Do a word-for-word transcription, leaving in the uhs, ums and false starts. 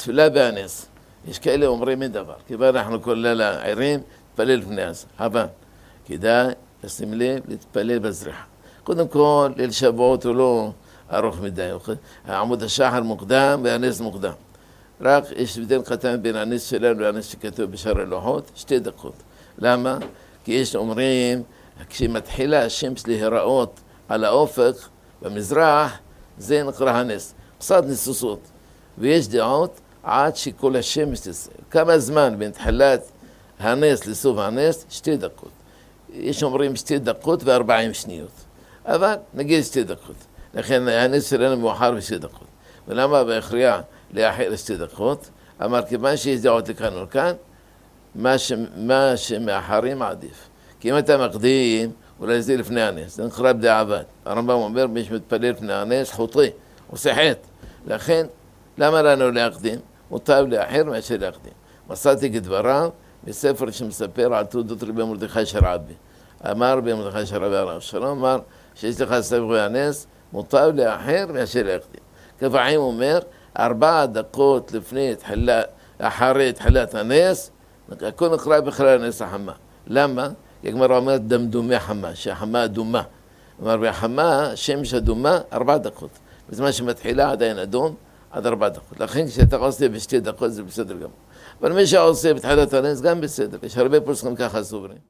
תפילה בהנס. יש כאלה אומרים אין דבר, כי אנחנו כל לילה ערים, להתפלל לפני הנס. אבל כדאי לשים לב, להתפלל בזריחה. קודם כל, ליל שבועות הוא לא ארוך מדי. עמוד השחר מוקדם והנס מוקדם. רק יש הבדל קטן בין הנס שלנו והנס שכתוב בשאר הלוחות, שתי דקות. למה? כי יש אומרים, כשמתחילה השמש להיראות על האופק במזרח, זה נקרא הנס. קצת ניסוסות. ויש דעות עד שכל השמש תצא. כמה זמן בין תחילת הנס לסוף הנס? שתי דקות. יש אומרים שתי דקות וארבעים שניות. אבל נגיד שתי דקות. לכן הנס שלנו מאוחר בשתי דקות. ולמה בהכריע לאחר שתי דקות? אמר, כיוון שיש דעות לכאן ולכאן, מה, ש... מה שמאחרים עדיף. כי אם אתה מקדים, אולי זה לפני הנס. זה נקרא בדיעבד. הרמב"ם אומר, מי שמתפלל לפני הנס, חוטא, עושה חטא. לכן, למה לנו להקדים? מוטב לאחר מאשר להקדים. מצאתי כדבריו בספר שמספר על תעודות רבי מרדכי שרעבי. אמר רבי מרדכי שרעבי עליו שלום, אמר שיש לך ספר הנס, מוטב לאחר מאשר להקדים. כפעמים אומר, ארבע דקות לפני תחילה, אחרי תחילת הנס, הכל נקרא בכלל הנס החמה. למה? כי הגמרא אומרת דמדומי חמה, שהחמה אדומה. אמר, והחמה, שמש אדומה, ארבע דקות. בזמן שמתחילה עדיין אדום, עד ארבע דקות. לכן כשאתה עושה בשתי דקות זה בסדר גמור. אבל מי שעושה בתחילת הנס גם בסדר. יש הרבה פוסקים ככה סוברים.